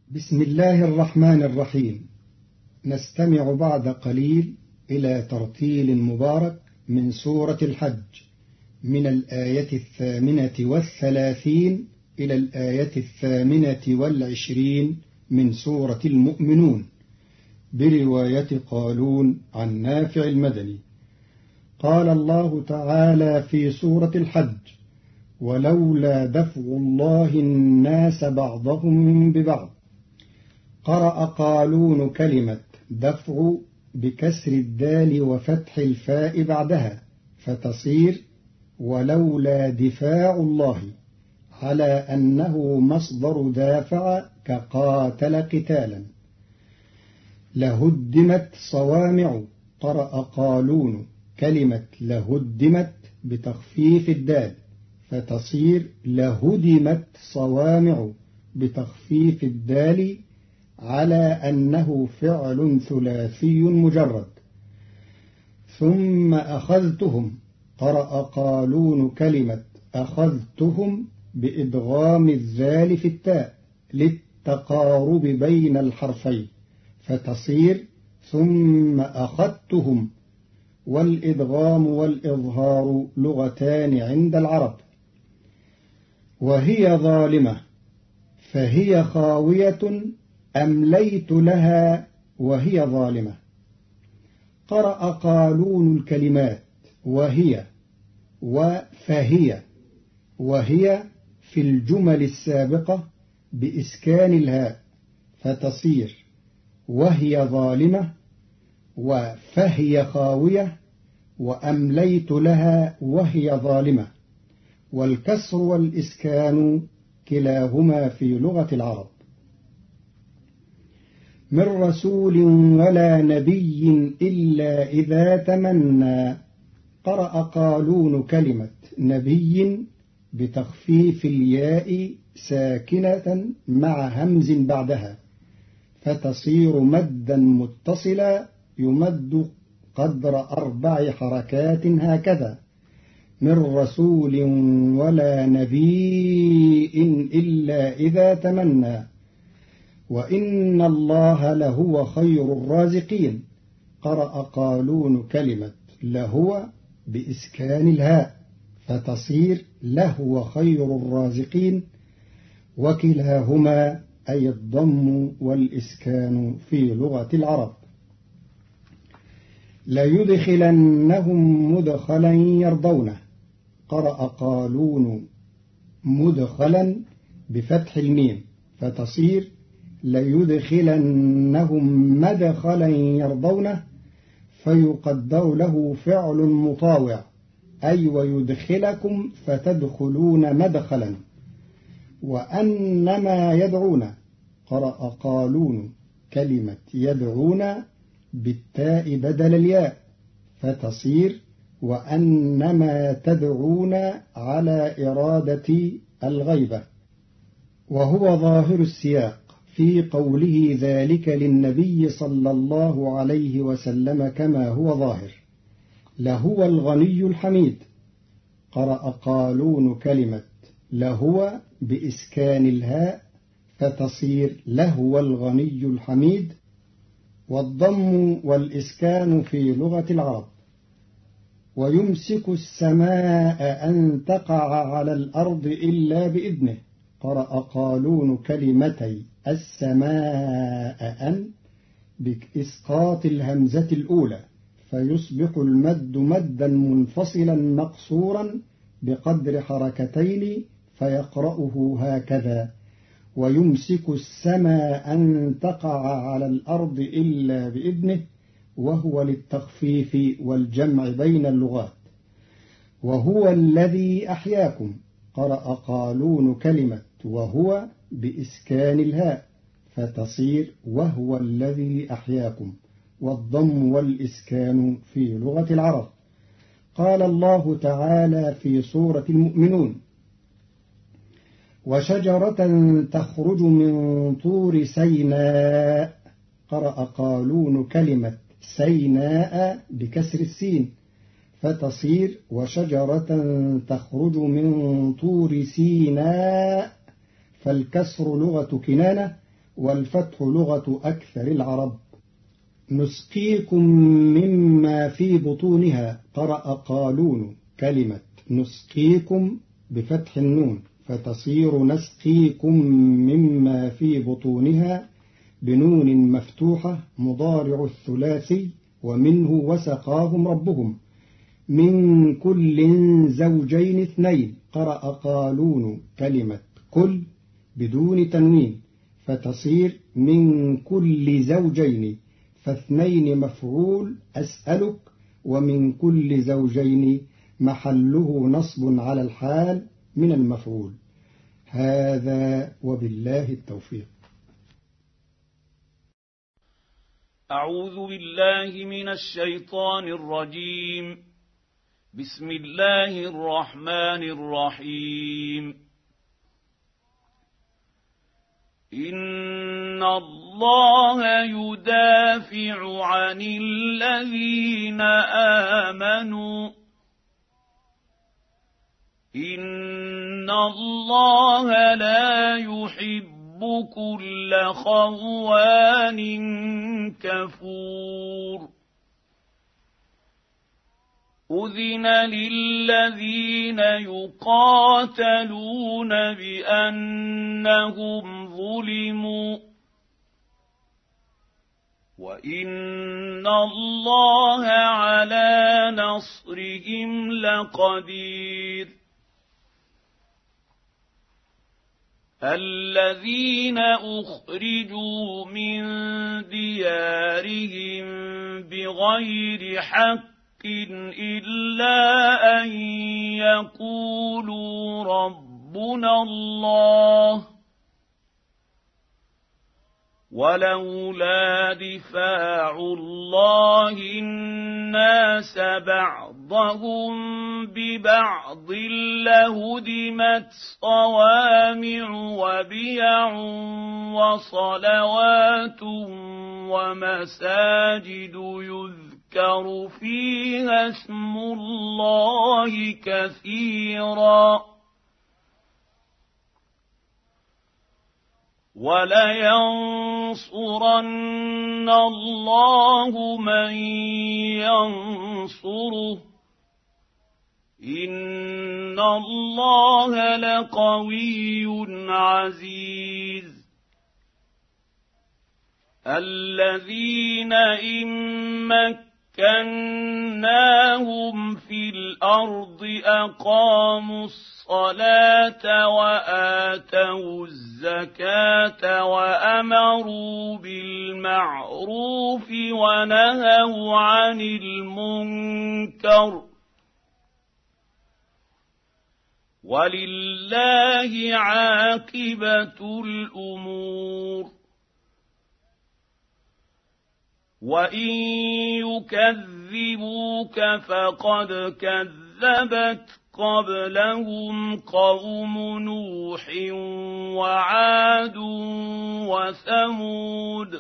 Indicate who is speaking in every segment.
Speaker 1: بسم الله الرحمن الرحيم. نستمع بعد قليل إلى ترتيل مبارك من سورة الحج من الآية 38 إلى الآية 28 من سورة المؤمنون برواية قالون عن نافع المدني. قال الله تعالى في سورة الحج: ولولا دفع الله الناس بعضهم ببعض. قرأ قالون كلمة دفع بكسر الدال وفتح الفاء بعدها فتصير ولولا دفاع الله، على أنه مصدر دافع كقاتل قتالا. لهدمت صوامع. قرأ قالون كلمة لهدمت بتخفيف الدال فتصير لهدمت صوامع بتخفيف الدال، على أنه فعل ثلاثي مجرد. ثم أخذتهم. قرأ قالون كلمة أخذتهم بإدغام الذال في التاء للتقارب بين الحرفين فتصير ثم أخذتهم، والإدغام والإظهار لغتان عند العرب. وهي ظالمة فهي خاوية أمليت لها وهي ظالمة. قرأ قالون الكلمات وهي وفهي، وهي في الجمل السابقة بإسكان الهاء فتصير وهي ظالمة وفهي خاوية وأمليت لها وهي ظالمة، والكسر والإسكان كلاهما في لغة العرب. من رسول ولا نبي إلا إذا تمنى. قرأ قالون كلمة نبي بتخفيف الياء ساكنة مع همز بعدها فتصير مدا متصلا يمد قدر 4 حركات هكذا: من رسول ولا نبي إلا إذا تمنى، وإن الله لهو خير الرازقين. قرأ قالون كلمة لهو بإسكان الهاء فتصير لهو خير الرازقين، وكلاهما أي الضم والإسكان في لغة العرب. ليدخلنهم مدخلا يرضونه. قرأ قالون مدخلا بفتح الميم فتصير ليدخلنهم مدخلا يرضونه، فيقدر له فعل مطاوع أي ويدخلكم فتدخلون مدخلا. وأنما يدعون. قرأ قالون كلمة يدعون بالتاء بدل الياء فتصير وأنما تدعون على إرادة الغيبة. وهو ظاهر السياق في قوله ذلك للنبي صلى الله عليه وسلم كما هو ظاهر. لهو الغني الحميد. قرأ قالون كلمة لهو بإسكان الهاء فتصير لهو الغني الحميد، والضم والإسكان في لغة العرب. ويمسك السماء أن تقع على الأرض إلا بإذنه. قرأ قالون كلمتي السماء أن بإسقاط الهمزة الأولى فيصبح المد مدا منفصلا مقصورا بقدر حركتين فيقرأه هكذا: ويمسك السماء أن تقع على الأرض إلا بإذنه، وهو للتخفيف والجمع بين اللغات. وهو الذي أحياكم. قرأ قالون كلمة وهو بإسكان الهاء فتصير وهو الذي أحياكم، والضم والإسكان في لغة العرب. قال الله تعالى في سورة المؤمنون: وشجرة تخرج من طور سيناء. قرأ قالون كلمة سيناء بكسر السين فتصير وشجرة تخرج من طور سيناء، فالكسر لغة كنانة والفتح لغة أكثر العرب. نسقيكم مما في بطونها قرأ قالون كلمة نسقيكم بفتح النون فتصير نسقيكم مما في بطونها بنون مفتوحة مضارع الثلاثي ومنه وسقاهم ربهم. من كل زوجين اثنين قرأ قالون كلمة كل بدون تنوين فتصير من كل زوجين فاثنين مفعول أسألك ومن كل زوجين محله نصب على الحال من المفعول. هذا وبالله التوفيق.
Speaker 2: أعوذ بالله من الشيطان الرجيم. بسم الله الرحمن الرحيم. إن الله يدافع عن الذين آمنوا إن الله لا يحب كل خوان كفور. أذن للذين يقاتلون بأنهم ظلموا وإن الله على نصرهم لقدير. الذين أخرجوا من ديارهم بغير حق إلا أن يقولوا ربنا الله ولولا دفاع الله الناس بعضهم ببعض لهدمت صوامع وبيع وصلوات ومساجد يذكر فيها اسم الله كثيرا ولينصرن الله من ينصره إن الله لقوي عزيز. الذين إن مكناهم في الأرض أقاموا الصلاة وآتوا الزكاة وأمروا بالمعروف ونهوا عن المنكر ولله عاقبة الأمور. وإن يكذبوك فقد كذبت قبلهم قوم نوح وعاد وثمود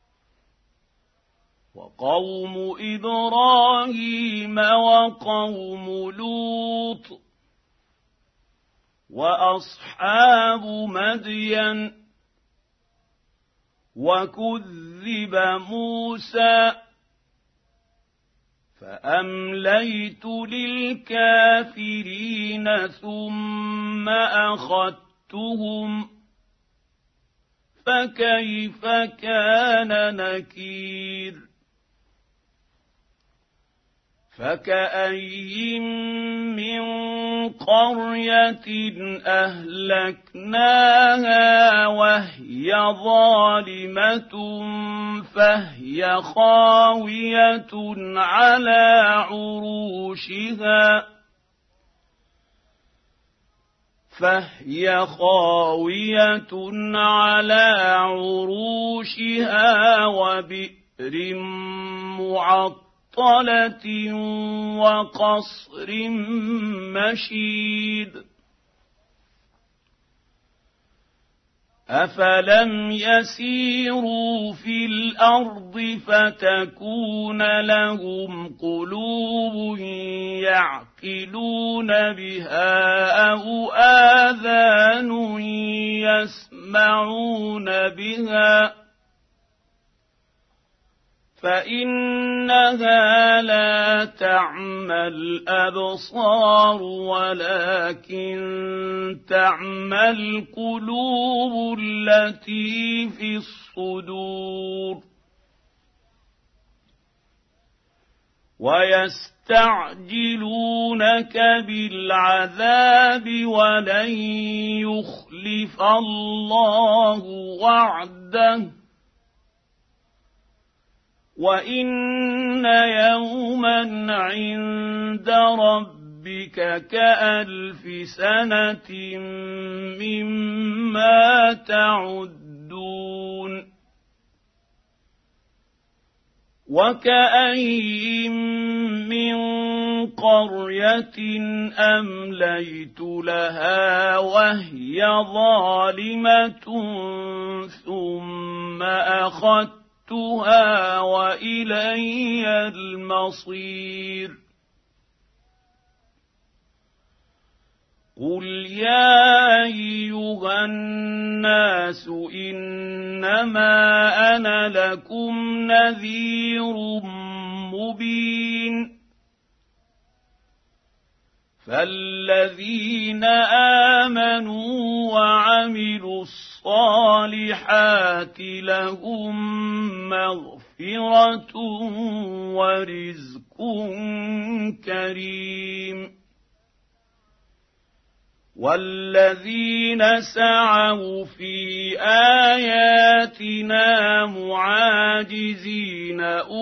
Speaker 2: وقوم إبراهيم وقوم لوط وأصحاب مدين وكذب موسى فأمليت للكافرين ثم أخذتهم فكيف كان نكير. فكأين من قرية أهلكناها وهي ظالمة فهي خاوية على عروشها وبئر معطلة وقصر مشيد. أفلم يسيروا في الأرض فتكون لهم قلوب يعقلون بها أو آذان يسمعون بها فإنها لا تعمى الأبصار ولكن تعمى القلوب التي في الصدور ويستعجلونك بالعذاب ولن يخلف الله وعده وإن يوما عند ربك كألف سنة مما تعدون وكأين من قرية أمليت لها وهي ظالمة ثم أخذتها وإلي المصير قل يا أيها الناس إنما أنا لكم نذير مبين فالذين آمنوا وعملوا الصالحات لهم مغفرة ورزق كريم والذين سعوا في آياتنا معاجزين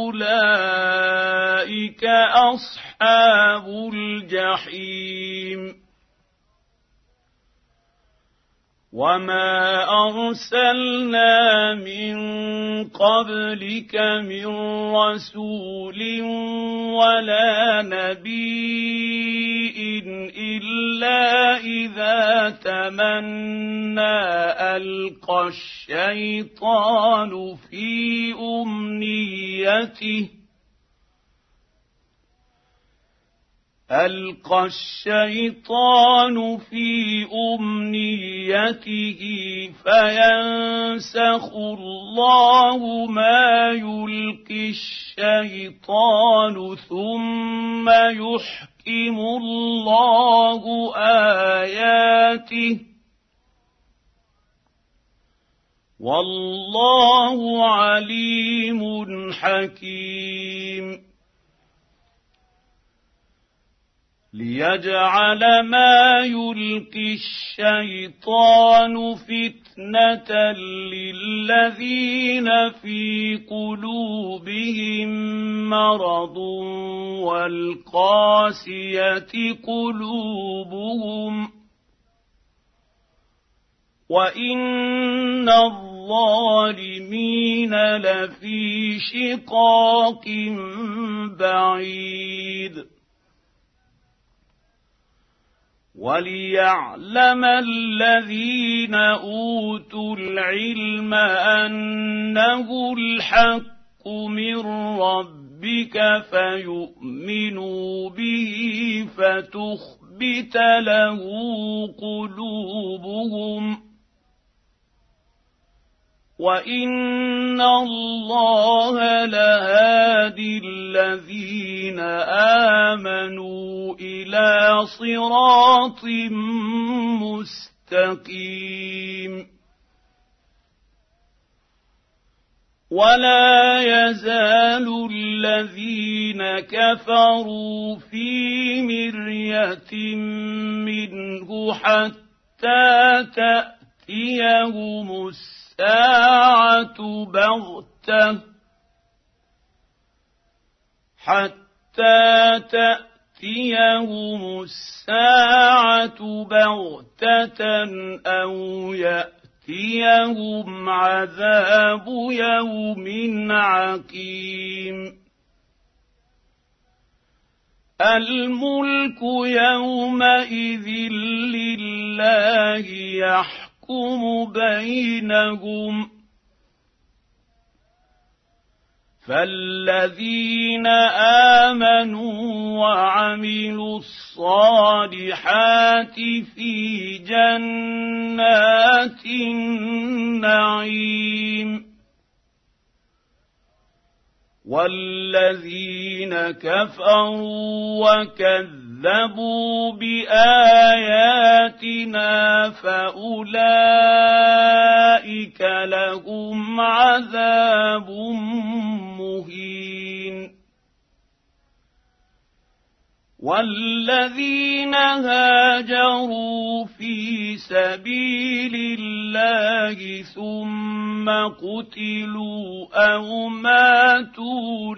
Speaker 2: أولئك أصحاب الجحيم وما أرسلنا من قبلك من رسول ولا نبي إلا إذا تمنى ألقى الشيطان في أمنيته فينسخ الله ما يلقي الشيطان ثم يحكم الله آياته والله عليم حكيم ليجعل ما يلقي الشيطان فتنة للذين في قلوبهم مرض والقاسية قلوبهم وإن الظالمين لفي شقاق بعيد وليعلم الذين أوتوا العلم أنه الحق من ربك فيؤمنوا به فتخبت له قلوبهم وإن الله لهادي الذين آمنوا إلى صراط مستقيم ولا يزال الذين كفروا في مرية منه حتى تأتيهم الساعة بغتة أو يأتيهم عذاب يوم عقيم الملك يومئذ لله يحكم يحكم بينهم فالذين آمنوا وعملوا الصالحات في جنات النعيم والذين كفروا وكذبوا بآياتنا فأولئك لهم عذاب مهين والذين هاجروا في سبيل الله ثم قتلوا أو ماتوا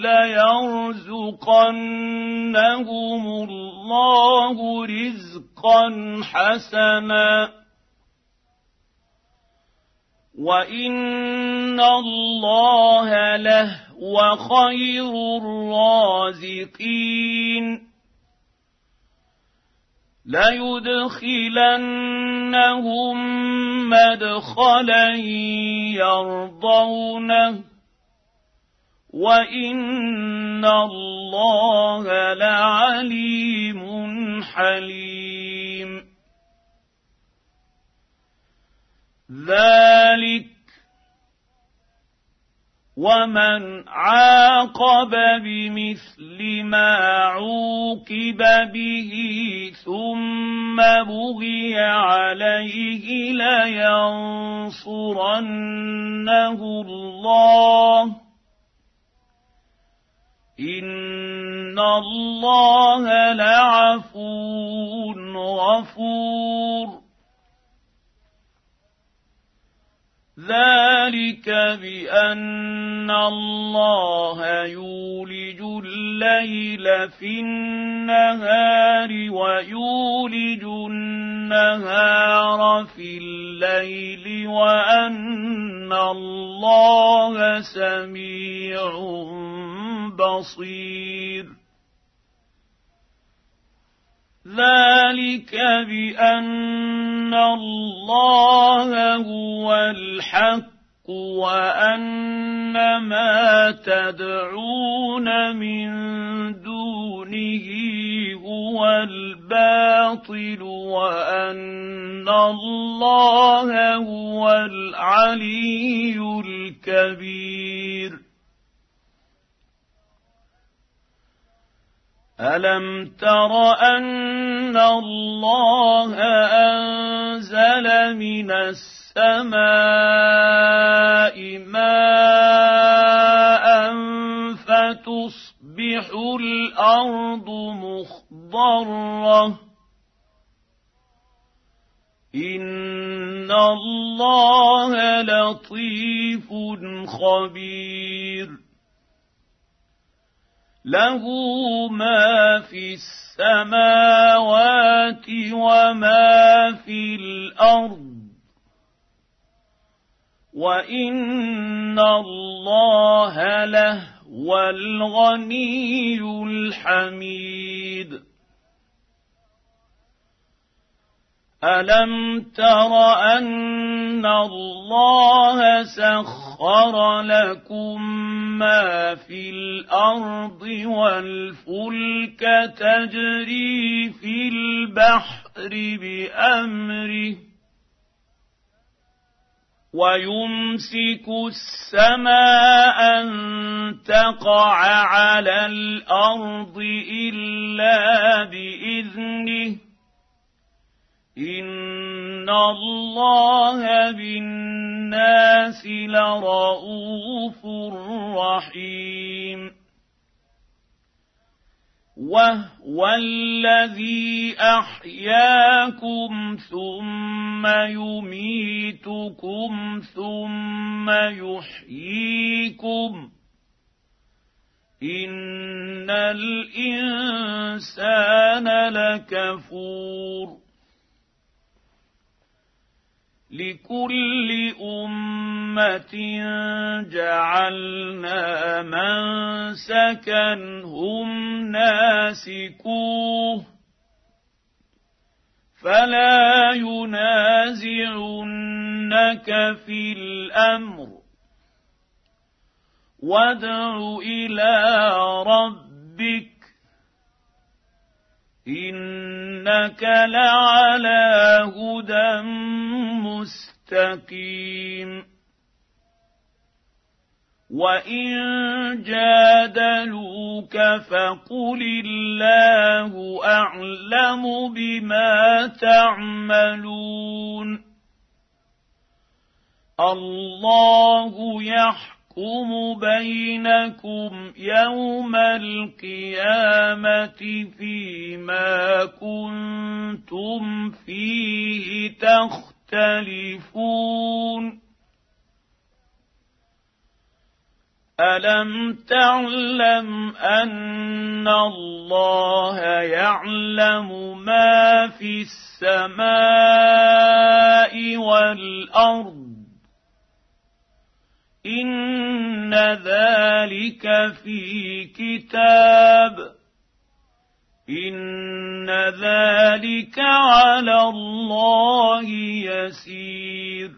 Speaker 2: ليرزقنهم الله رزقا حسنا وإن الله لهو خير الرازقين ليدخلنهم مدخلا يرضونه وإن الله لعليم حليم ذلك ومن عاقب بمثل ما عوقب به ثم بغي عليه لينصرنه الله إن الله لعفو غفور ذلك بأن الله يولج الليل في النهار ويولج النهار في الليل وأن الله سميع بصير ذلك بأن الله هو الحق وأن ما تدعون من دونه هو الباطل وأن الله هو العلي الكبير ألم تر أن الله أنزل من السماء ماء فتصبح الأرض مخضرة إن الله لطيف خبير له ما في السماوات وما في الأرض وإن الله لهو الغني الحميد ألم تر أن الله سخر لكم ما في الأرض والفلك تجري في البحر بأمره ويمسك السماء أن تقع على الأرض إلا بإذنه إن الله بالناس لرءوف رحيم وهو الذي أحياكم ثم يميتكم ثم يحييكم إن الإنسان لكفور لكل أمة جعلنا منسكا هم ناسكوه فلا ينازعنك يفتنونك في الأمر وادع إلى ربك إنك لعلى هدى مستقيم وإن جادلوك فقل الله أعلم بما تعملون الله يحكم بينكم يوم القيامة فيما كنتم فيه تختلفون ألم تعلم أن الله يعلم ما في السماء والأرض إن ذلك في كتاب إن ذلك على الله يسير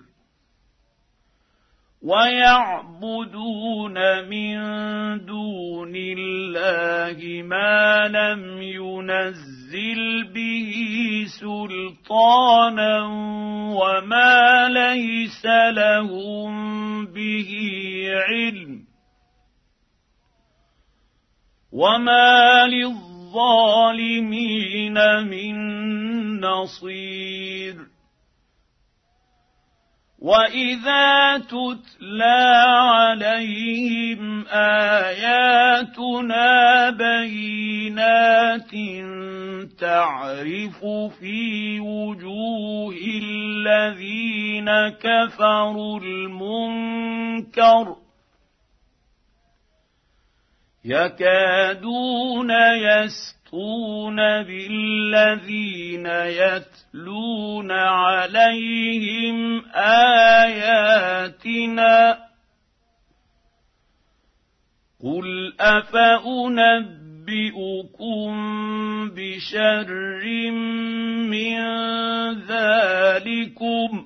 Speaker 2: ويعبدون من دون الله ما لم ينزل به سلطانا وما ليس لهم به علم وما للظالمين من نصير وإذا تتلى عليهم آياتنا بينات تعرف في وجوه الذين كفروا المنكر يكادون يسطون بالذين يتلون عليهم آياتنا قل أفأنبئكم بشر من ذلكم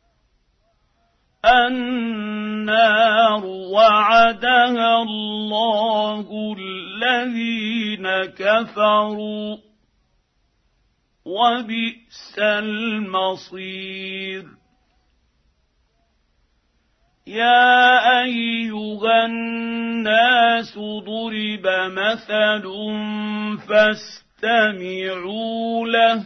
Speaker 2: النار وعدها الله الذين كفروا وبئس المصير يا أيها الناس ضرب مثل فاستمعوا له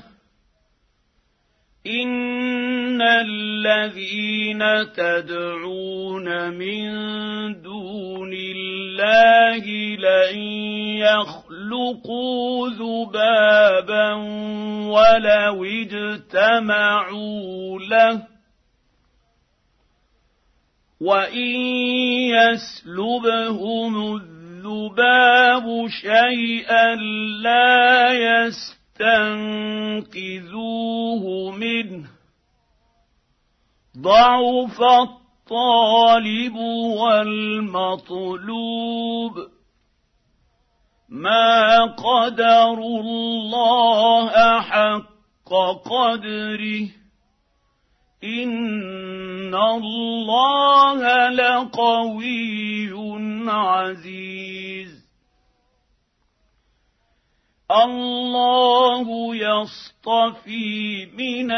Speaker 2: إن الذين تدعون من دون الله لن يخلقوا ذبابا ولو اجتمعوا له وإن يسلبهم الذباب شيئا لا يستنقذوه منه ضعف الطالب والمطلوب ما قدروا الله حق قدره إن الله لقوي عزيز الله يصطفي من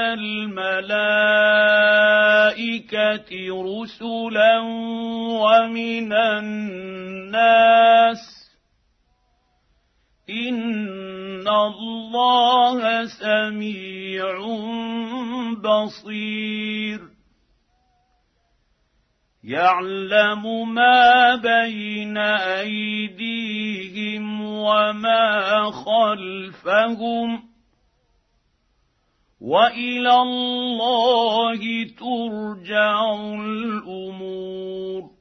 Speaker 2: الملائكة رسلا ومن الناس إن الله سميع بصير يعلم ما بين أيديهم وما خلفهم وإلى الله ترجع الأمور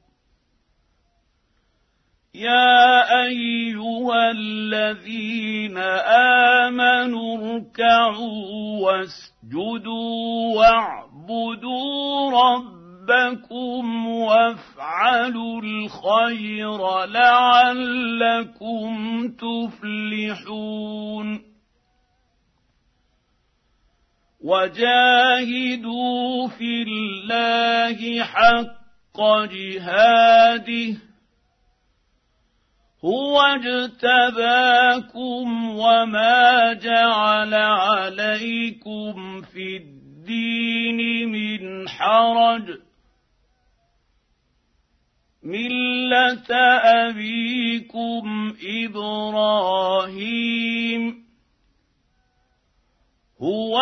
Speaker 2: يا أيها الذين آمنوا اركعوا واسجدوا واعبدوا ربكم وافعلوا الخير لعلكم تفلحون وجاهدوا في الله حق جهاده هو اجتباكم وما جعل عليكم في الدين من حرج ملة أبيكم إبراهيم هو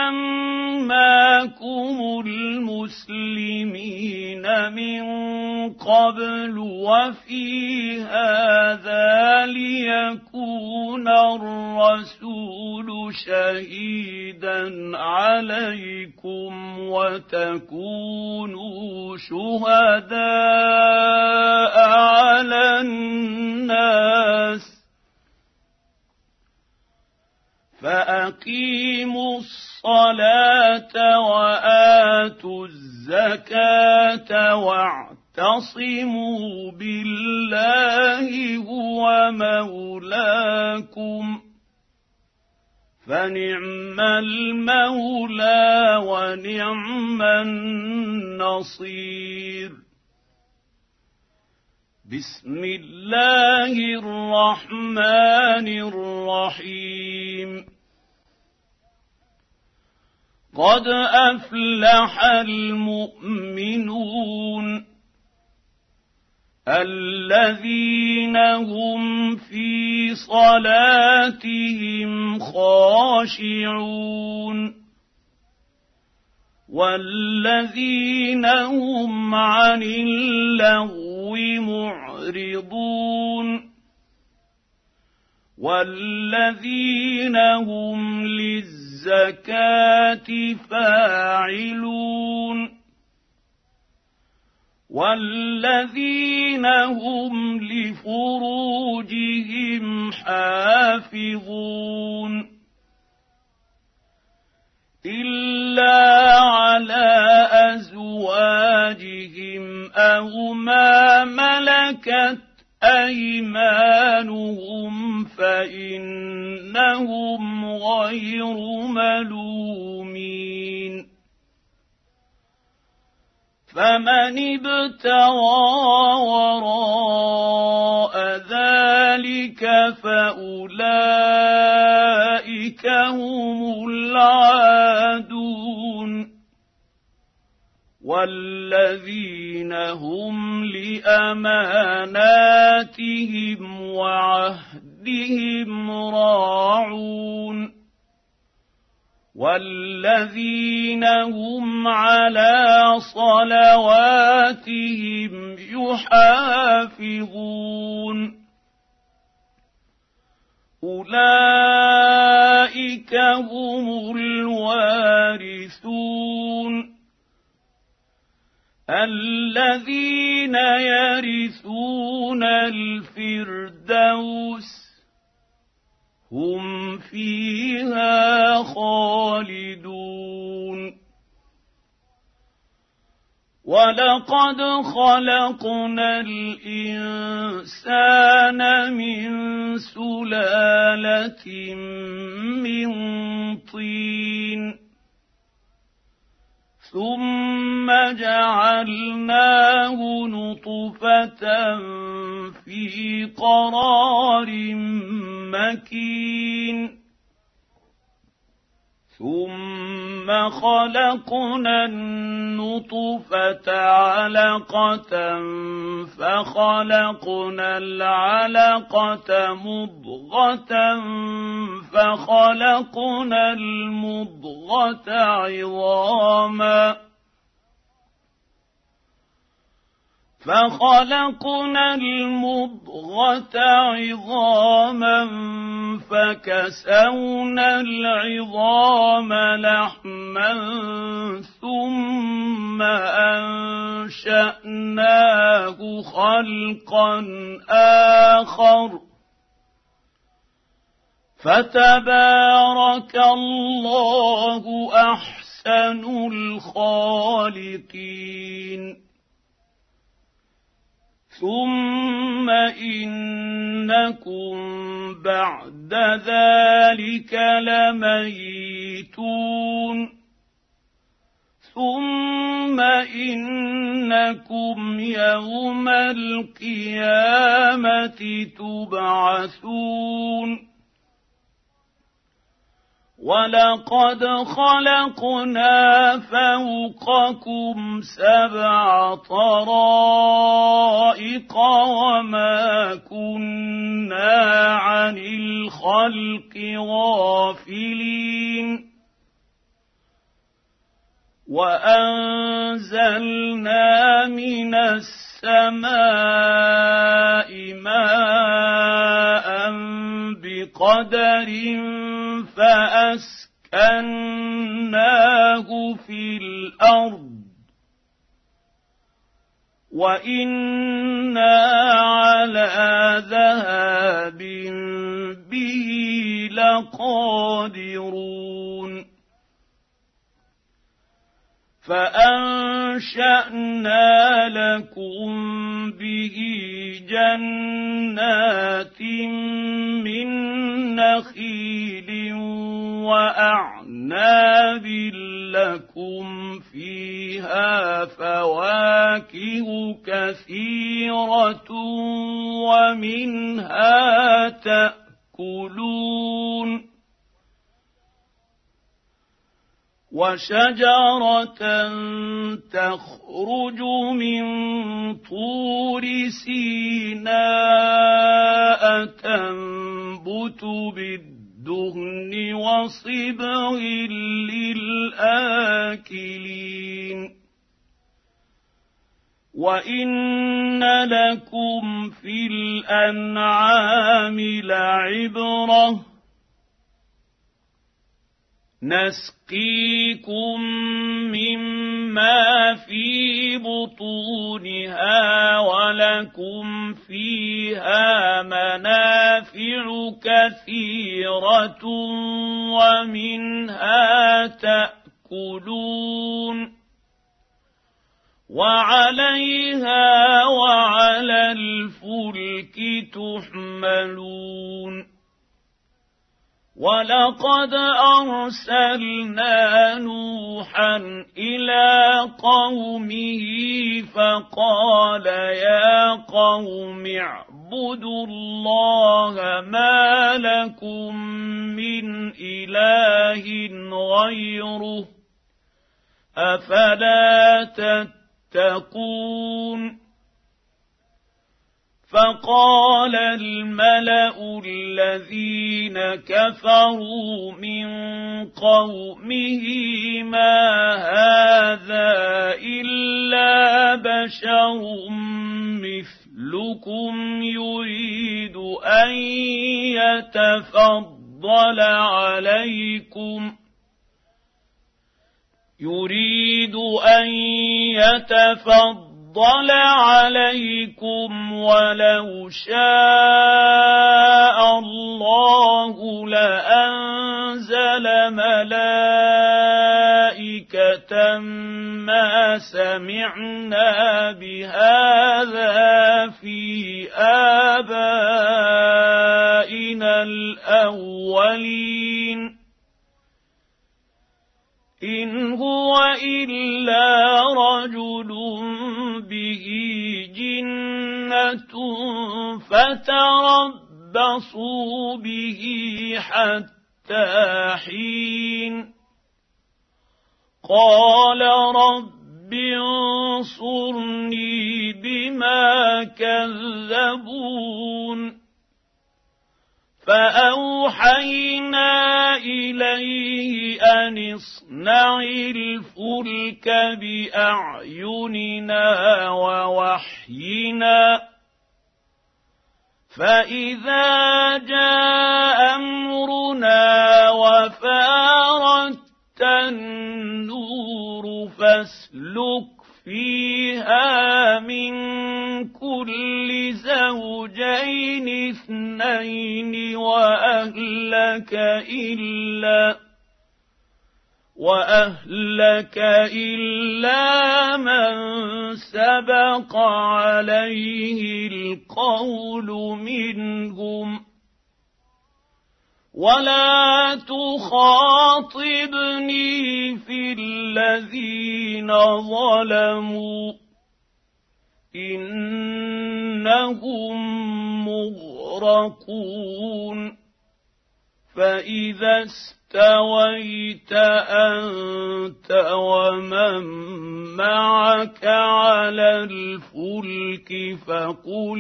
Speaker 2: سماكم المسلمين من قبل وفي هذا ليكون الرسول شهيدا عليكم وتكونوا شهداء على الناس فأقيموا الصلاة وآتوا الزكاة واعتصموا بالله هو مولاكم فنعم المولى ونعم النصير. بسم الله الرحمن الرحيم. قد أفلح المؤمنون الذين هم في صلاتهم خاشعون والذين هم عن اللغو معرضون والذين هم للزكاة فاعلون والذين هم لفروجهم حافظون إلا على أزواجهم أو ما ملكت أيمانهم فإنهم غير ملومين. فمن ابتغى وراء ذلك فأولئك هم العادون والذين هم لأماناتهم وعهدهم راعون والذين هم على صلواتهم يحافظون أولئك هم الوارثون الذين يرثون الفردوس هم فيها خالدون. ولقد خلقنا الإنسان من سلالة من طين ثم جعلناه نطفة في قرار مكين ثم خلقنا النطفة علقة فخلقنا العلقة مضغة فخلقنا المضغة عظاما فكسونا العظام لحما ثم أنشأناه خلقا آخر فتبارك الله أحسن الخالقين. ثم إنكم بعد ذلك لميتون ثم إنكم يوم القيامة تبعثون ولقد خلقنا فوقكم 7 طرائق وما كنا عن الخلق غافلين وأنزلنا من السماء ماء بقدر فأسكناه في الأرض وإنا على ذهاب به لقادرون فأنشأنا لكم به جنات من نخيل وأعناب لكم فيها فواكه كثيرة ومنها تأكلون وشجرة تخرج من طور سيناء تنبت بالدهن وصبغ للآكلين وإن لكم في الأنعام لعبرة نسقيكم مما في بطونها ولكم فيها منافع كثيرة ومنها تأكلون وعليها وعلى الفلك تحملون ولقد أرسلنا نوحا إلى قومه فقال يا قوم اعبدوا الله ما لكم من إله غيره أفلا تتقون فقال الملأ الذين كفروا من قومه ما هذا إلا بشر مثلكم يريد أن يتفضل عليكم ولو شاء الله لأنزل ملائكة ما سمعنا بهذا في آبائنا الأولين إن هو إلا رجل به جنة فتربصوا به حتى حين قال رب انصرني بما كذبون فأوحينا إليه أن اصنع الفلك بأعيننا ووحينا فإذا جاء أمرنا وفارت النور فاسلك فيها من كل زوجين 2 وأهلك إلا من سبق عليه القول منهم ولا تخاطبني في الذين ظلموا إنهم مغرقون فإذا استويت أنت ومن معك على الفلك فقل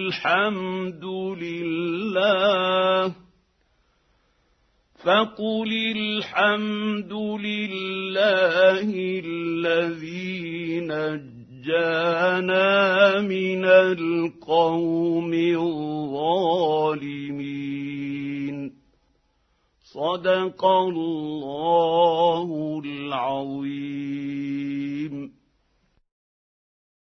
Speaker 2: الحمد لله الذي نجانا من القوم الظالمين صدق الله العظيم.